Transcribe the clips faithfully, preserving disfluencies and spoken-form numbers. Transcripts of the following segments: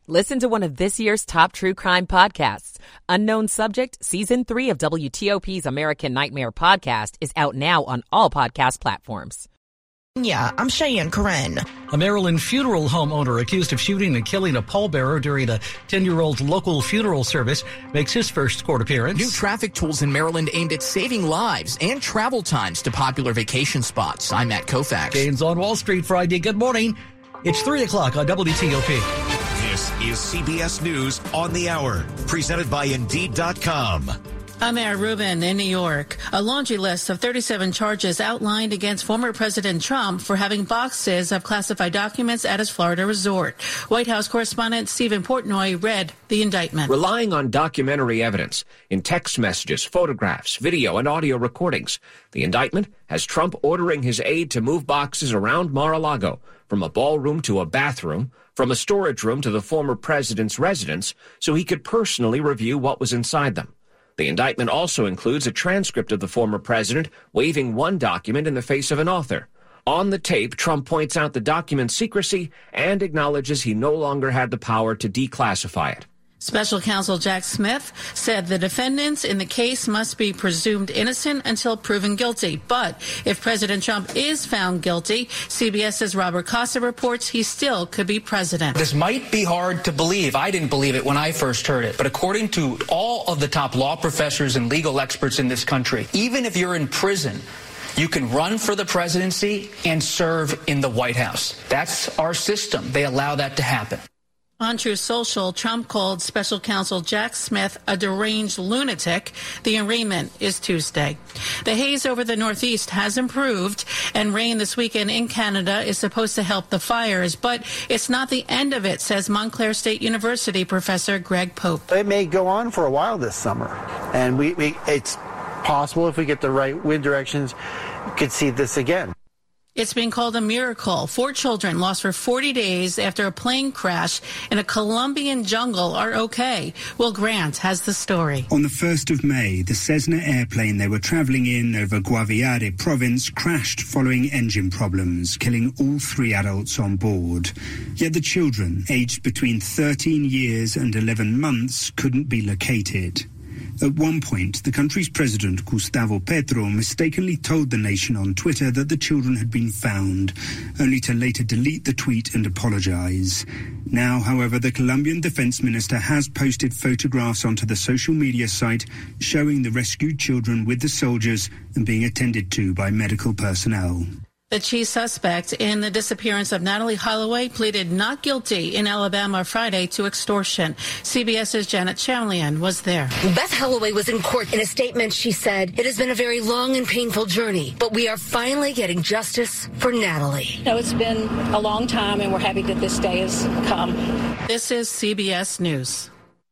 Listen to one of this year's top true crime podcasts. Unknown Subject, Season three of W T O P's American Nightmare podcast is out now on all podcast platforms. Yeah, I'm Cheyenne Corinne. A Maryland funeral home owner accused of shooting and killing a pallbearer during a ten-year-old local funeral service makes his first court appearance. New traffic tools in Maryland aimed at saving lives and travel times to popular vacation spots. I'm Matt Koufax. Gains on Wall Street Friday. Good morning. It's three o'clock on W T O P. This is C B S News on the Hour, presented by Indeed dot com. I'm Mayor Rubin in New York. A laundry list of thirty-seven charges outlined against former President Trump for having boxes of classified documents at his Florida resort. White House correspondent Stephen Portnoy read the indictment. Relying on documentary evidence in text messages, photographs, video, and audio recordings, the indictment has Trump ordering his aide to move boxes around Mar-a-Lago, from a ballroom to a bathroom, from a storage room to the former president's residence, so he could personally review what was inside them. The indictment also includes a transcript of the former president waving one document in the face of an author. On the tape, Trump points out the document's secrecy and acknowledges he no longer had the power to declassify it. Special counsel Jack Smith said the defendants in the case must be presumed innocent until proven guilty. But if President Trump is found guilty, CBS's Robert Costa reports he still could be president. This might be hard to believe. I didn't believe it when I first heard it. But according to all of the top law professors and legal experts in this country, even if you're in prison, you can run for the presidency and serve in the White House. That's our system. They allow that to happen. On Truth Social, Trump called special counsel Jack Smith a deranged lunatic. The arraignment is Tuesday. The haze over the Northeast has improved, and rain this weekend in Canada is supposed to help the fires. But it's not the end of it, says Montclair State University professor Greg Pope. It may go on for a while this summer, and we, we it's possible if we get the right wind directions, we could see this again. It's being called a miracle. Four children lost for forty days after a plane crash in a Colombian jungle are okay. Will Grant has the story. On the first of May, the Cessna airplane they were traveling in over Guaviare province crashed following engine problems, killing all three adults on board. Yet the children, aged between thirteen years and eleven months, couldn't be located. At one point, the country's president, Gustavo Petro, mistakenly told the nation on Twitter that the children had been found, only to later delete the tweet and apologize. Now, however, the Colombian defense minister has posted photographs onto the social media site showing the rescued children with the soldiers and being attended to by medical personnel. The chief suspect in the disappearance of Natalee Holloway pleaded not guilty in Alabama Friday to extortion. CBS's Janet Chandlian was there. Beth Holloway was in court. In a statement, she said, "It has been a very long and painful journey, but we are finally getting justice for Natalee." No, it's been a long time, and we're happy that this day has come. This is C B S News.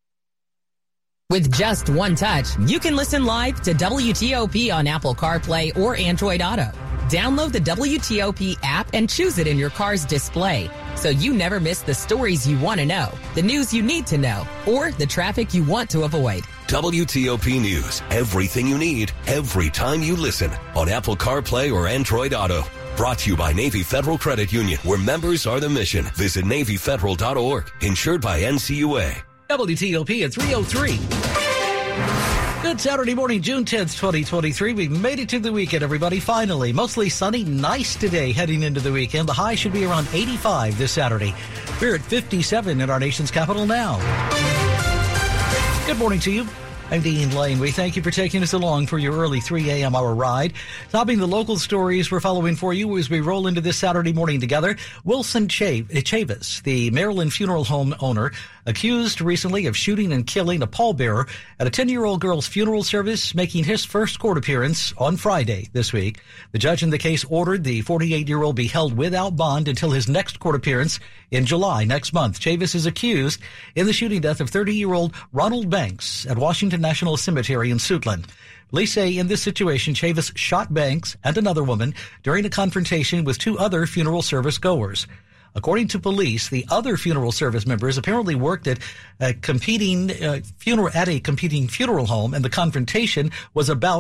With just one touch, you can listen live to W T O P on Apple CarPlay or Android Auto. Download the W T O P app and choose it in your car's display, so you never miss the stories you want to know, the news you need to know, or the traffic you want to avoid. W T O P News, everything you need, every time you listen, on Apple CarPlay or Android Auto. Brought to you by Navy Federal Credit Union, where members are the mission. Visit Navy Federal dot org, insured by N C U A. W T O P at three oh three. Good Saturday morning, June tenth, twenty twenty-three. We've made it to the weekend, everybody, finally. Mostly sunny, nice today heading into the weekend. The high should be around eighty-five this Saturday. We're at fifty-seven in our nation's capital now. Good morning to you. I'm Dean Lane. We thank you for taking us along for your early three a.m. hour ride. Topping the local stories we're following for you as we roll into this Saturday morning together, Wilson Chavis, the Maryland funeral home owner, accused recently of shooting and killing a pallbearer at a ten-year-old girl's funeral service, making his first court appearance on Friday this week. The judge in the case ordered the forty-eight-year-old be held without bond until his next court appearance in July next month. Chavis is accused in the shooting death of thirty-year-old Ronald Banks at Washington National Cemetery in Suitland. Police say in this situation, Chavis shot Banks and another woman during a confrontation with two other funeral service goers. According to police, the other funeral service members apparently worked at a competing uh, funeral at a competing funeral home, and the confrontation was about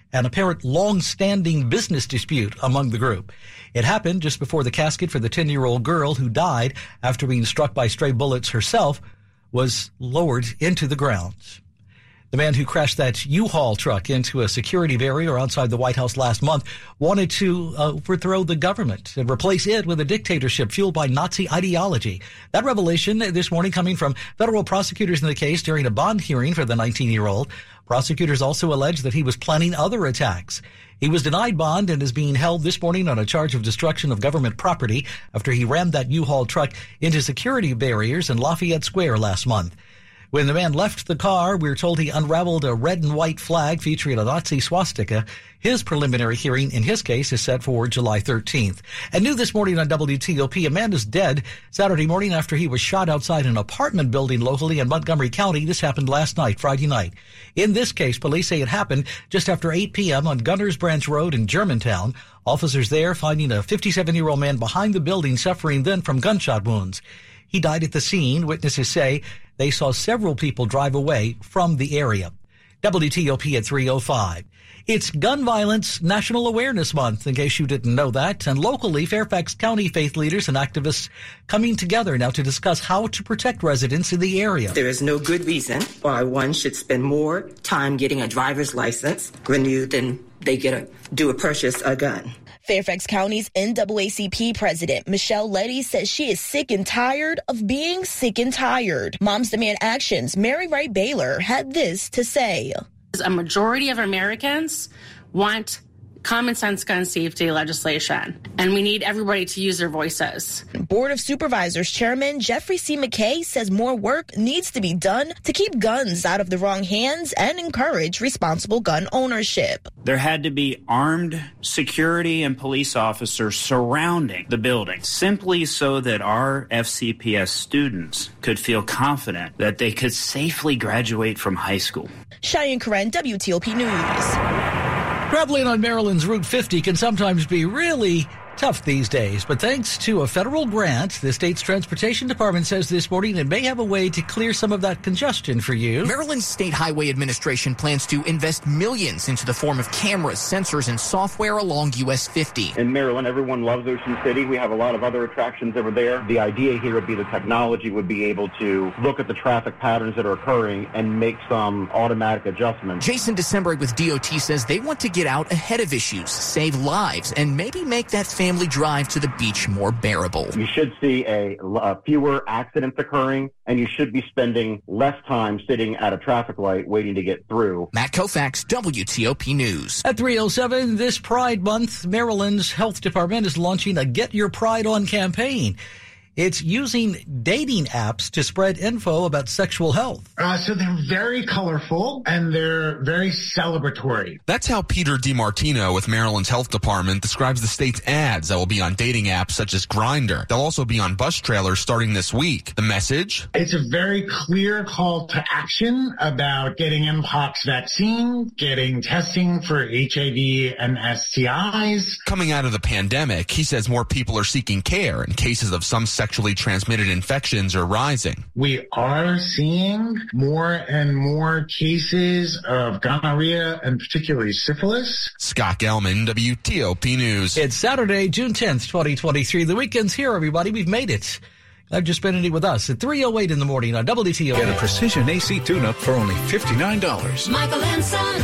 an apparent long-standing business dispute among the group. It happened just before the casket for the ten-year-old girl who died after being struck by stray bullets herself was lowered into the ground. The man who crashed that U-Haul truck into a security barrier outside the White House last month wanted to uh, overthrow the government and replace it with a dictatorship fueled by Nazi ideology. That revelation this morning coming from federal prosecutors in the case during a bond hearing for the nineteen-year-old. Prosecutors also allege that he was planning other attacks. He was denied bond and is being held this morning on a charge of destruction of government property after he rammed that U-Haul truck into security barriers in Lafayette Square last month. When the man left the car, we were told he unraveled a red and white flag featuring a Nazi swastika. His preliminary hearing in his case is set for July thirteenth. And new this morning on W T O P, a man is dead Saturday morning after he was shot outside an apartment building locally in Montgomery County. This happened last night, Friday night. In this case, police say it happened just after eight p.m. on Gunners Branch Road in Germantown. Officers there finding a fifty-seven-year-old man behind the building suffering then from gunshot wounds. He died at the scene. Witnesses say they saw several people drive away from the area. W T O P at three oh five. It's Gun Violence National Awareness Month, in case you didn't know that. And locally, Fairfax County faith leaders and activists coming together now to discuss how to protect residents in the area. There is no good reason why one should spend more time getting a driver's license renewed than they get a, do a purchase a gun. Fairfax County's N double A C P president, Michelle Letty, says she is sick and tired of being sick and tired. Moms Demand Action's Mary Wright Baylor had this to say. A majority of Americans want common sense gun safety legislation, and we need everybody to use their voices. Board of Supervisors Chairman Jeffrey C. McKay says more work needs to be done to keep guns out of the wrong hands and encourage responsible gun ownership. There had to be armed security and police officers surrounding the building, simply so that our F C P S students could feel confident that they could safely graduate from high school. Cheyenne Karen, W T O P News. Traveling on Maryland's Route fifty can sometimes be really tough these days, but thanks to a federal grant, the state's transportation department says this morning it may have a way to clear some of that congestion for you. Maryland State Highway Administration plans to invest millions into the form of cameras, sensors, and software along U S fifty. In Maryland, everyone loves Ocean City. We have a lot of other attractions over there. The idea here would be the technology would be able to look at the traffic patterns that are occurring and make some automatic adjustments. Jason December with D O T says they want to get out ahead of issues, save lives, and maybe make that family Family drive to the beach more bearable. You should see a, a fewer accidents occurring, and you should be spending less time sitting at a traffic light waiting to get through. Matt Koufax, W T O P News. At three oh seven, this Pride Month, Maryland's health department is launching a Get Your Pride On campaign. It's using dating apps to spread info about sexual health. Uh, so they're very colorful and they're very celebratory. That's how Peter DiMartino with Maryland's Health Department describes the state's ads that will be on dating apps such as Grindr. They'll also be on bus trailers starting this week. The message? It's a very clear call to action about getting Mpox vaccine, getting testing for H I V and S T Is. Coming out of the pandemic, he says more people are seeking care and cases of some sexual Sexually transmitted infections are rising. We are seeing more and more cases of gonorrhea and particularly syphilis. Scott Gelman, W T O P News. It's Saturday, June tenth, twenty twenty-three. The weekend's here, everybody. We've made it. Glad you're spending it with us at three oh eight in the morning on W T O P. Get a precision A C tune-up for only fifty-nine dollars. Michael and Son.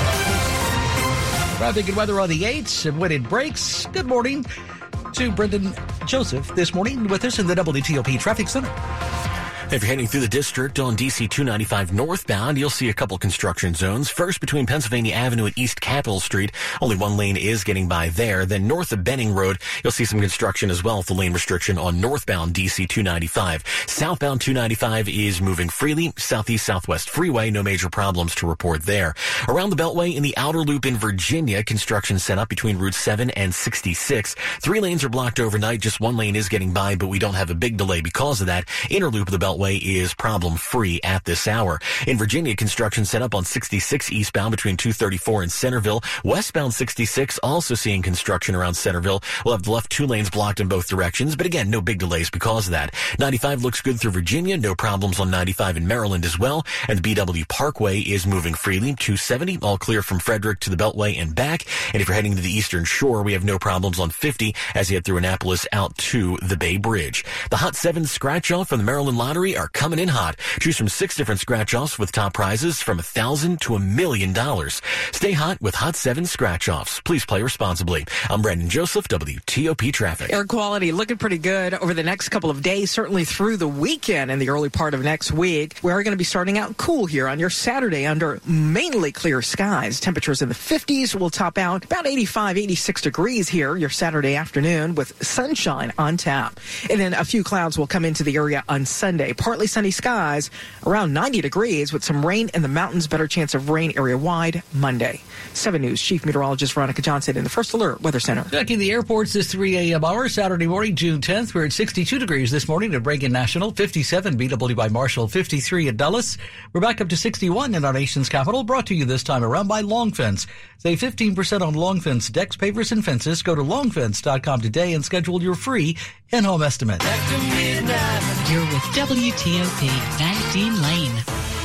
Traffic and weather on the eights and when it breaks. Good morning to Brendan Joseph this morning with us in the W T O P Traffic Center. If you're heading through the district on D C two ninety-five northbound, you'll see a couple construction zones. First, between Pennsylvania Avenue and East Capitol Street, only one lane is getting by there. Then north of Benning Road, you'll see some construction as well with the lane restriction on northbound D C two ninety-five. Southbound two ninety-five is moving freely. Southeast Southwest Freeway, no major problems to report there. Around the Beltway in the outer loop in Virginia, construction set up between Route seven and sixty-six. Three lanes are blocked overnight. Just one lane is getting by, but we don't have a big delay because of that. Inner loop of the Beltway Beltway is problem-free at this hour. In Virginia, construction set up on sixty-six eastbound between two thirty-four and Centerville. Westbound sixty-six also seeing construction around Centerville. We'll have the left two lanes blocked in both directions, but again, no big delays because of that. ninety-five looks good through Virginia. No problems on ninety-five in Maryland as well. And the B W Parkway is moving freely. two seventy, all clear from Frederick to the Beltway and back. And if you're heading to the Eastern Shore, we have no problems on fifty as you head through Annapolis out to the Bay Bridge. The Hot seven scratch-off from the Maryland Lottery are coming in hot. Choose from six different scratch-offs with top prizes from a thousand to a million dollars. Stay hot with Hot seven scratch-offs. Please play responsibly. I'm Brandon Joseph, W T O P Traffic. Air quality looking pretty good over the next couple of days, certainly through the weekend and the early part of next week. We are going to be starting out cool here on your Saturday under mainly clear skies. Temperatures in the fifties will top out about eighty-five, eighty-six degrees here your Saturday afternoon with sunshine on tap. And then a few clouds will come into the area on Sunday. Partly sunny skies around ninety degrees with some rain in the mountains. Better chance of rain area wide Monday. seven News Chief Meteorologist Veronica Johnson in the First Alert Weather Center. Checking the airports this three a.m. hour, Saturday morning, June tenth. We're at sixty-two degrees this morning at Reagan National, fifty-seven B W by Marshall, fifty-three at Dulles. We're back up to sixty-one in our nation's capital, brought to you this time around by Long Fence. Save fifteen percent on Long Fence decks, pavers, and fences. Go to long fence dot com today and schedule your free in-home estimate. You're with W T O P, Van Dean Lane.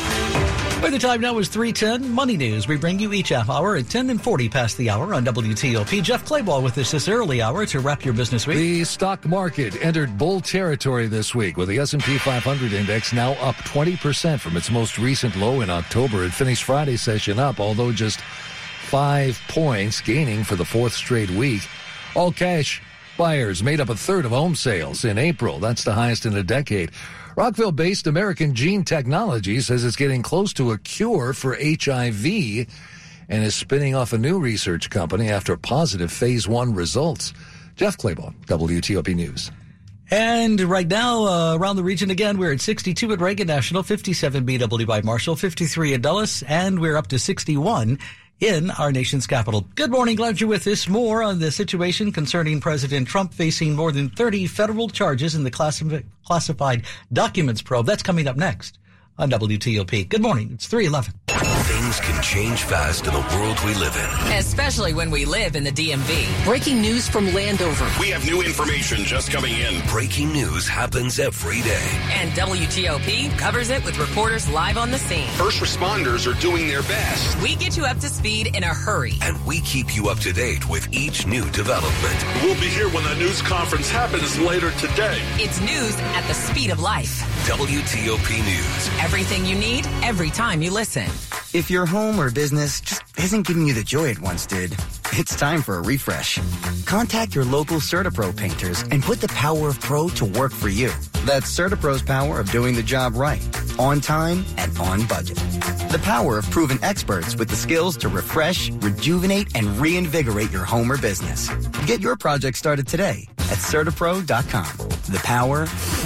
By the time now is three ten. Money News. We bring you each half hour at ten and forty past the hour on W T O P. Jeff Clayball with us this early hour to wrap your business week. The stock market entered bull territory this week with the S and P five hundred index now up twenty percent from its most recent low in October. It finished Friday's session up, although just five points, gaining for the fourth straight week. All cash buyers made up a third of home sales in April. That's the highest in a decade. Rockville-based American Gene Technology says it's getting close to a cure for H I V and is spinning off a new research company after positive phase one results. Jeff Clayball, W T O P News. And right now, uh, around the region again, we're at sixty-two at Reagan National, fifty-seven B W by Marshall, fifty-three at Dulles, and we're up to sixty-one in our nation's capital. Good morning. Glad you're with us. More on the situation concerning President Trump facing more than thirty federal charges in the classi- classified documents probe. That's coming up next on W T O P. Good morning. It's three eleven. Things can change fast in the world we live in. Especially when we live in the D M V. Breaking news from Landover. We have new information just coming in. Breaking news happens every day. And W T O P covers it with reporters live on the scene. First responders are doing their best. We get you up to speed in a hurry. And we keep you up to date with each new development. We'll be here when the news conference happens later today. It's news at the speed of life. W T O P News. Everything you need, every time you listen. If your home or business just isn't giving you the joy it once did, it's time for a refresh. Contact your local CertaPro painters and put the power of pro to work for you. That's CertaPro's power of doing the job right, on time and on budget. The power of proven experts with the skills to refresh, rejuvenate, and reinvigorate your home or business. Get your project started today at Certapro dot com. The power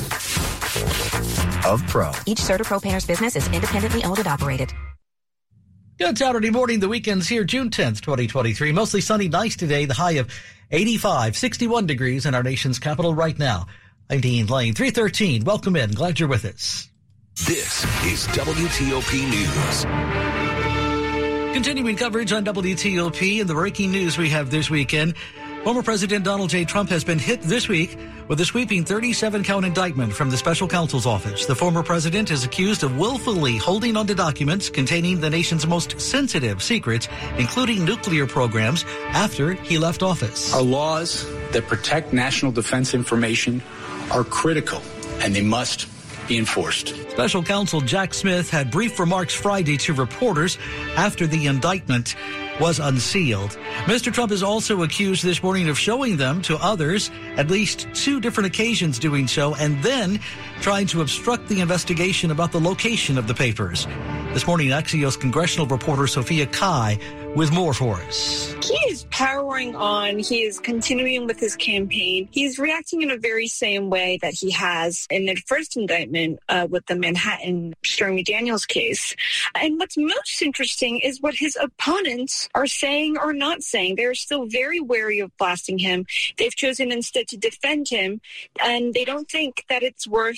of pro. Each CertaPro painter's business is independently owned and operated. Good Saturday morning. The weekend's here, June tenth, twenty twenty-three. Mostly sunny, nice today. The high of eighty-five, sixty-one degrees in our nation's capital right now. I'm Dean Lane, three thirteen. Welcome in. Glad you're with us. This is W T O P News. Continuing coverage on W T O P and the breaking news we have this weekend. Former President Donald J. Trump has been hit this week with a sweeping thirty-seven count indictment from the special counsel's office. The former president is accused of willfully holding onto documents containing the nation's most sensitive secrets, including nuclear programs, after he left office. Our laws that protect national defense information are critical, and they must be enforced. Special counsel Jack Smith had brief remarks Friday to reporters after the indictment was unsealed. Mister Trump is also accused this morning of showing them to others, at least two different occasions doing so, and then trying to obstruct the investigation about the location of the papers. This morning, Axios congressional reporter Sophia Kai with more for us. He is powering on. He is continuing with his campaign. He's reacting in a very same way that he has in the first indictment uh, with the Manhattan Stormy Daniels case. And what's most interesting is what his opponents are saying or not saying. They're still very wary of blasting him. They've chosen instead to defend him, and they don't think that it's worth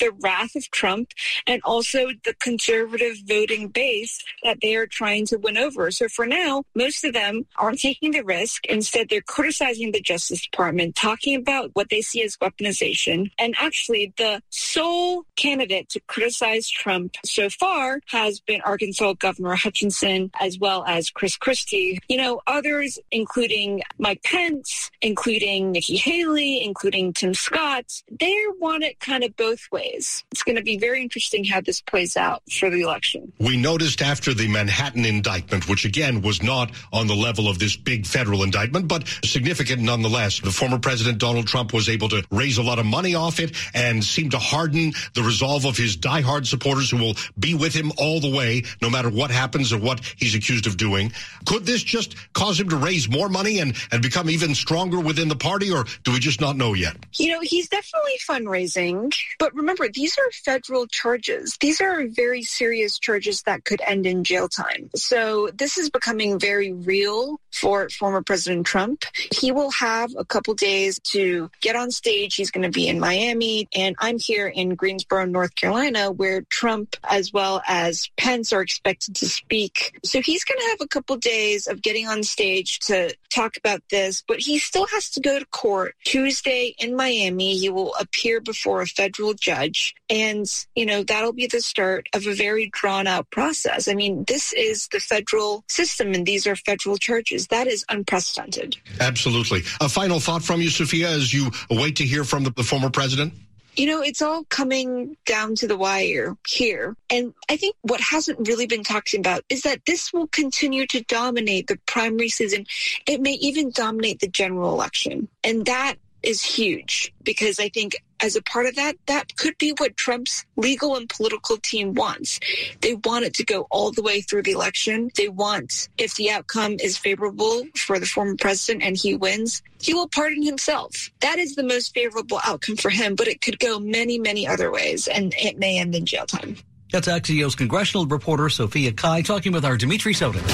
the wrath of Trump and also the conservative voting base that they are trying to win over. So for now, most of them aren't taking the risk. Instead, they're criticizing the Justice Department, talking about what they see as weaponization. And actually, the sole candidate to criticize Trump so far has been Arkansas Governor Hutchinson, as well as Chris Christie. You know, others, including Mike Pence, including Nikki Haley, including Tim Scott, they want it kind of both ways. It's going to be very interesting how this plays out for the election. We noticed after the Manhattan indictment, which again was not on the level of this big federal indictment, but significant nonetheless, the former president Donald Trump was able to raise a lot of money off it and seem to harden the resolve of his diehard supporters who will be with him all the way, no matter what happens or what he's accused of doing. Could this just cause him to raise more money and, and become even stronger within the party, or do we just not know yet? You know, he's definitely fundraising, but remember, these are federal charges. These are very serious charges that could end in jail time. So this is becoming very real for former President Trump. He will have a couple days to get on stage. He's going to be in Miami, and I'm here in Greensboro, North Carolina, where Trump as well as Pence are expected to speak. So he's going to have a couple days of getting on stage to talk about this, but he still has to go to court Tuesday in Miami. He will appear before a federal judge, and, you know, that'll be the start of a very drawn out process. I mean, this is the federal system, and these are federal charges. That is unprecedented. Absolutely. A final thought from you, Sophia, as you wait to hear from the, the former president? You know, it's all coming down to the wire here. And I think what hasn't really been talked about is that this will continue to dominate the primary season. It may even dominate the general election. And that is huge, because I think as a part of that, that could be what Trump's legal and political team wants. They want it to go all the way through the election. They want, if the outcome is favorable for the former president and he wins, he will pardon himself. That is the most favorable outcome for him, but it could go many, many other ways, and it may end in jail time. That's Axios congressional reporter Sophia Kai talking with our Dimitri Sotin.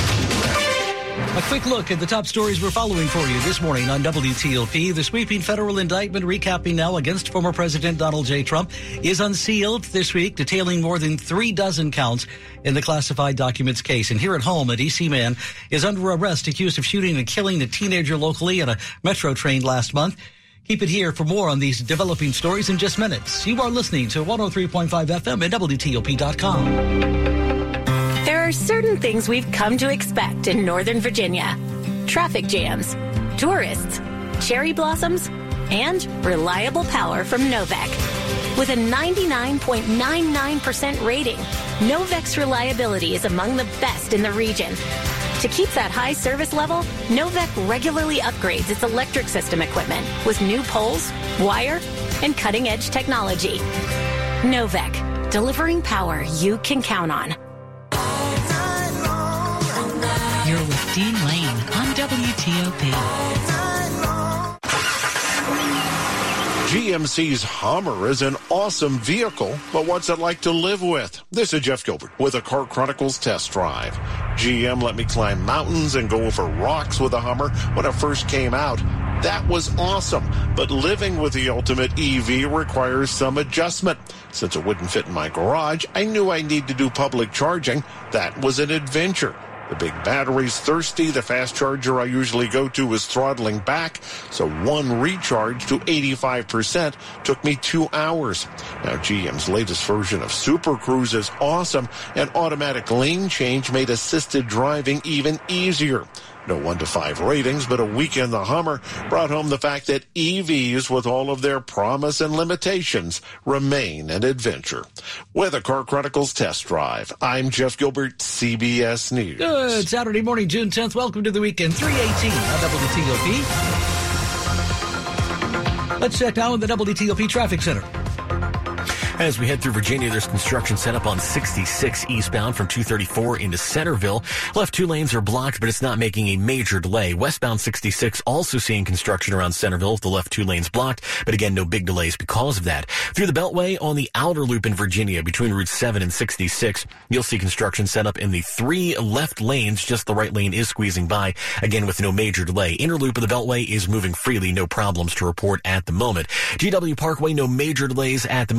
A quick look at the top stories we're following for you this morning on W T O P. The sweeping federal indictment recapping now against former President Donald J. Trump is unsealed this week, detailing more than three dozen counts in the classified documents case. And here at home, a D C man is under arrest accused of shooting and killing a teenager locally on a metro train last month. Keep it here for more on these developing stories in just minutes. You are listening to one oh three point five F M and W T O P dot com. There are certain things we've come to expect in Northern Virginia. Traffic jams, tourists, cherry blossoms, and reliable power from Novec. With a ninety-nine point nine nine percent rating, Novec's reliability is among the best in the region. To keep that high service level, Novec regularly upgrades its electric system equipment with new poles, wire, and cutting-edge technology. Novec, delivering power you can count on. You're with Dean Lane on W T O P. G M C's Hummer is an awesome vehicle, but what's it like to live with? This is Jeff Gilbert with a Car Chronicles test drive. G M let me climb mountains and go over rocks with a Hummer when it first came out. That was awesome, but living with the ultimate E V requires some adjustment. Since it wouldn't fit in my garage, I knew I needed to do public charging. That was an adventure. The big battery's thirsty. The fast charger I usually go to is throttling back, so one recharge to eighty-five percent took me two hours. Now, G M's latest version of Super Cruise is awesome, and automatic lane change made assisted driving even easier. No one to five ratings, but a week in the Hummer brought home the fact that E Vs, with all of their promise and limitations, remain an adventure. With a Car Chronicles test drive, I'm Jeff Gilbert, C B S News. Good Saturday morning, June tenth. Welcome to the weekend, three eighteen on W T O P. Let's check now in the W T O P Traffic Center. As we head through Virginia, there's construction set up on sixty-six eastbound from two thirty-four into Centerville. Left two lanes are blocked, but it's not making a major delay. Westbound sixty-six also seeing construction around Centerville with the left two lanes blocked, but again, no big delays because of that. Through the Beltway on the outer loop in Virginia between Route seven and sixty-six, you'll see construction set up in the three left lanes. Just the right lane is squeezing by, again with no major delay. Inner loop of the Beltway is moving freely, no problems to report at the moment. G W Parkway, no major delays at the moment. B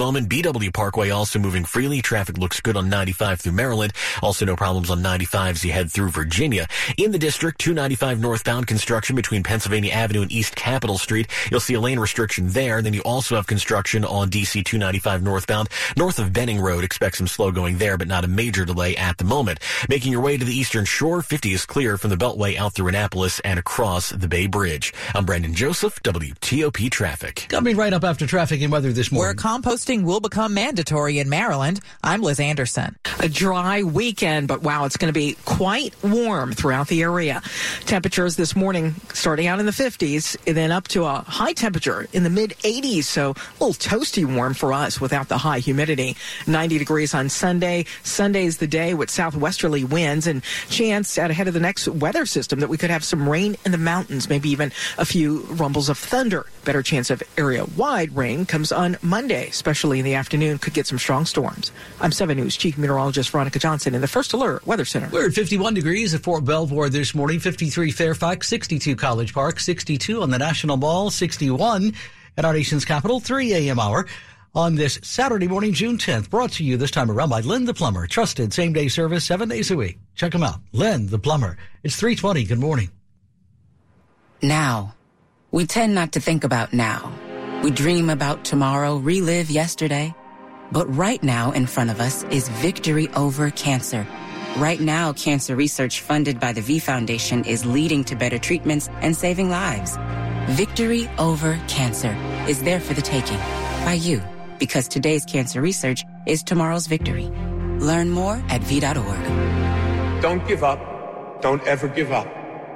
W Parkway also moving freely. Traffic looks good on ninety-five through Maryland. Also no problems on ninety-five as you head through Virginia. In the district, two ninety-five northbound construction between Pennsylvania Avenue and East Capitol Street. You'll see a lane restriction there. Then you also have construction on D C two ninety-five northbound. North of Benning Road, expect some slow going there, but not a major delay at the moment. Making your way to the Eastern Shore, fifty is clear from the Beltway out through Annapolis and across the Bay Bridge. I'm Brandon Joseph, W T O P Traffic. Coming right up after traffic and weather this morning. Where composting will become mandatory in Maryland, I'm Liz Anderson. A dry weekend, but wow, it's going to be quite warm throughout the area. Temperatures this morning starting out in the fifties and then up to a high temperature in the mid eighties. So a little toasty warm for us without the high humidity. ninety degrees on Sunday. Sunday's the day with southwesterly winds and chance out ahead of the next weather system that we could have some rain in the mountains, maybe even a few rumbles of thunder. Better chance of area-wide rain comes on Monday, especially in the afternoon. Could get some strong storms. I'm seven News Chief Meteorologist Veronica Johnson in the First Alert Weather Center. We're at fifty-one degrees at Fort Belvoir this morning, fifty-three Fairfax, sixty-two College Park, sixty-two on the National Mall, sixty-one at our nation's capital, three a.m. hour on this Saturday morning, June tenth. Brought to you this time around by Len the Plumber. Trusted same-day service seven days a week. Check them out. Len the Plumber. It's three twenty. Good morning. Now. We tend not to think about now. We dream about tomorrow, relive yesterday. But right now in front of us is victory over cancer. Right now, cancer research funded by the V Foundation is leading to better treatments and saving lives. Victory over cancer is there for the taking by you, because today's cancer research is tomorrow's victory. Learn more at v dot org. Don't give up. Don't ever give up.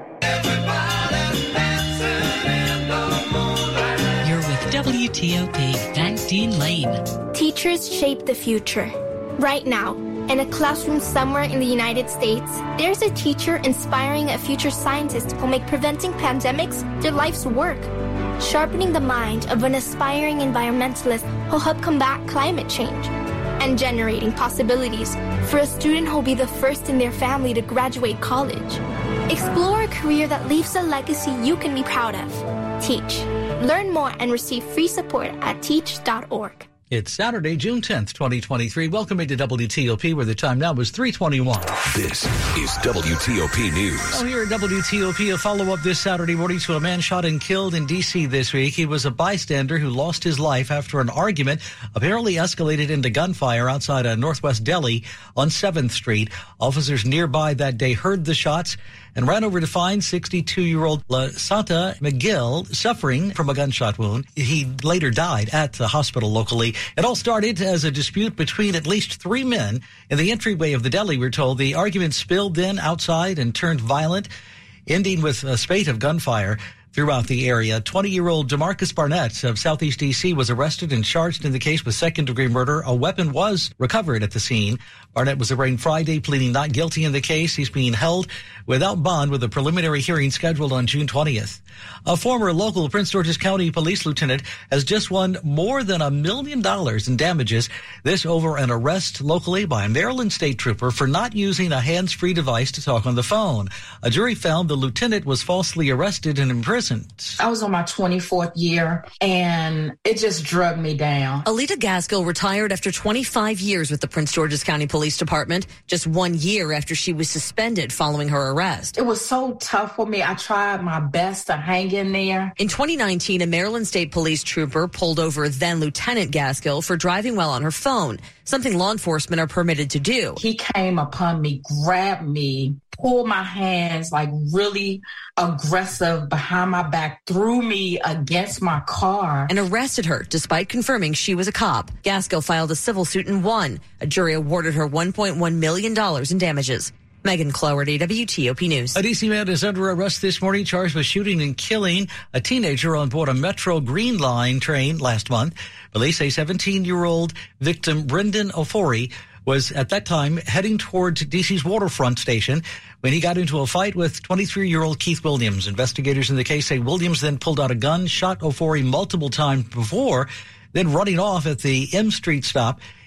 W T O P, thanks Dean Lane. Teachers shape the future. Right now, in a classroom somewhere in the United States, there's a teacher inspiring a future scientist who'll make preventing pandemics their life's work. Sharpening the mind of an aspiring environmentalist who'll help combat climate change. And generating possibilities for a student who'll be the first in their family to graduate college. Explore a career that leaves a legacy you can be proud of. Teach. Learn more and receive free support at teach dot org. It's Saturday, June tenth, twenty twenty-three. Welcome into W T O P, where the time now is three twenty-one. This is W T O P News. Well, here at W T O P, a follow-up this Saturday morning to a man shot and killed in D C this week. He was a bystander who lost his life after an argument apparently escalated into gunfire outside a Northwest Deli on seventh Street. Officers nearby that day heard the shots and ran over to find sixty-two-year-old LaSanta McGill suffering from a gunshot wound. He later died at the hospital locally. It all started as a dispute between at least three men in the entryway of the deli, we're told. The argument spilled then outside and turned violent, ending with a spate of gunfire throughout the area. twenty-year-old DeMarcus Barnett of Southeast D C was arrested and charged in the case with second-degree murder. A weapon was recovered at the scene. Barnett was arraigned Friday, pleading not guilty in the case. He's being held without bond with a preliminary hearing scheduled on June twentieth. A former local Prince George's County police lieutenant has just won more than a million dollars in damages. This over an arrest locally by a Maryland state trooper for not using a hands-free device to talk on the phone. A jury found the lieutenant was falsely arrested and imprisoned. I was on my twenty-fourth year, and it just drugged me down. Alita Gaskill retired after twenty-five years with the Prince George's County Police Department, just one year after she was suspended following her arrest. It was so tough for me. I tried my best to hang in there. In twenty nineteen, a Maryland State Police trooper pulled over then Lieutenant Gaskill for driving while on her phone, something law enforcement are permitted to do. He came upon me, grabbed me, pulled my hands like really aggressive behind my back, threw me against my car, and arrested her despite confirming she was a cop. Gaskill filed a civil suit and won. A jury awarded her one point one million dollars in damages. Megan Cloherty, W T O P News. A D C man is under arrest this morning, charged with shooting and killing a teenager on board a Metro Green Line train last month. Police say seventeen-year-old victim Brendan Ofori was at that time heading towards D C's waterfront station when he got into a fight with twenty-three-year-old Keith Williams. Investigators in the case say Williams then pulled out a gun, shot Ofori multiple times before, then running off at the M Street stop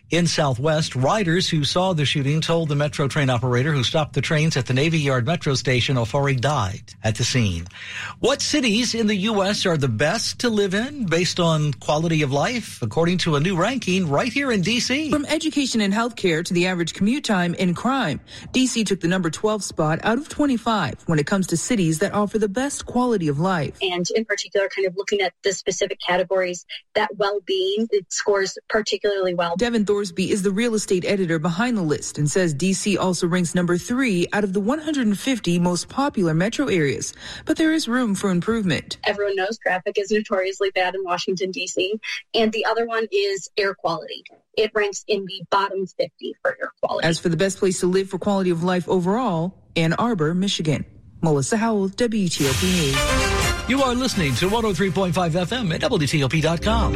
in Southwest. Riders who saw the shooting told the Metro train operator who stopped the trains at the Navy Yard Metro Station Ofori died at the scene. What cities in the U S are the best to live in based on quality of life, according to a new ranking right here in D C? From education and healthcare to the average commute time in crime, D C took the number twelve spot out of twenty-five when it comes to cities that offer the best quality of life. And in particular, kind of looking at the specific categories, that well-being, it scores particularly well. Devin Thorsby is the real estate editor behind the list and says D C also ranks number three out of the one hundred fifty most popular metro areas. But there is room for improvement. Everyone knows traffic is notoriously bad in Washington, D C. And the other one is air quality. It ranks in the bottom fifty for air quality. As for the best place to live for quality of life overall, Ann Arbor, Michigan. Melissa Howell, W T O P News. You are listening to one oh three point five F M at W T O P dot com.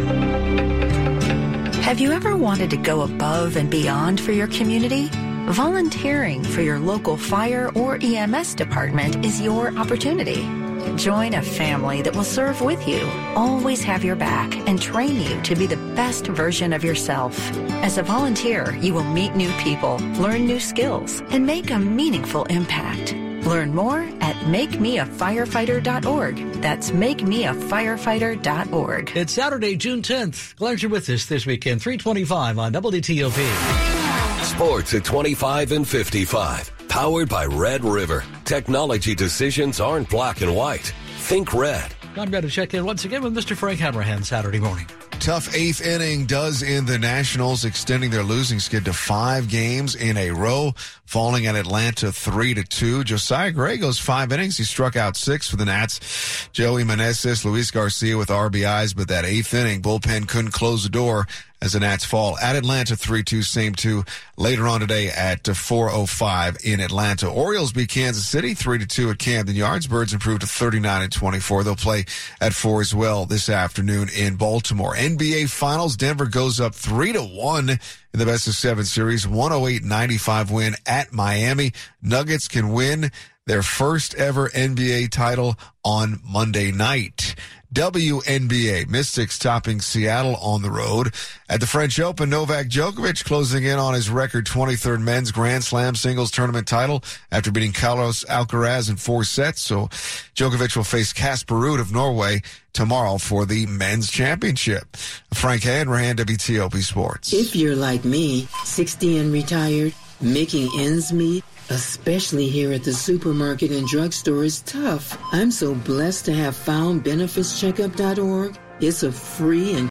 Have you ever wanted to go above and beyond for your community? Volunteering for your local fire or E M S department is your opportunity. Join a family that will serve with you, always have your back, and train you to be the best version of yourself. As a volunteer, you will meet new people, learn new skills, and make a meaningful impact. Learn more at make me a firefighter dot org. That's make me a firefighter dot org. It's Saturday, June tenth. Glad you're with us this weekend, three twenty-five on W T O P. Sports at twenty-five and fifty-five. Powered by Red River. Technology decisions aren't black and white. Think red. I'm going to check in once again with Mister Frank Hanrahan Saturday morning. Tough eighth inning does in the Nationals, extending their losing skid to five games in a row, falling at Atlanta three to two. Josiah Gray goes five innings. He struck out six for the Nats. Joey Meneses, Luis Garcia with R B Is, but that eighth inning bullpen couldn't close the door as the Nats fall at Atlanta three two, same two later on today at four oh five in Atlanta. Orioles beat Kansas City three to two at Camden Yards. Birds improved to thirty-nine and twenty-four. They'll play at four as well this afternoon in Baltimore. N B A Finals, Denver goes up three to one in the best of seven series, one oh eight ninety-five win at Miami. Nuggets can win their first ever N B A title on Monday night. W N B A, Mystics topping Seattle on the road. At the French Open, Novak Djokovic closing in on his record twenty-third men's Grand Slam singles tournament title after beating Carlos Alcaraz in four sets. So Djokovic will face Casper Ruud of Norway tomorrow for the men's championship. Frank Hanrahan, W T O P Sports. If you're like me, sixty and retired, making ends meet, especially here at the supermarket and drugstore, is tough. I'm so blessed to have found benefits checkup dot org. It's a free and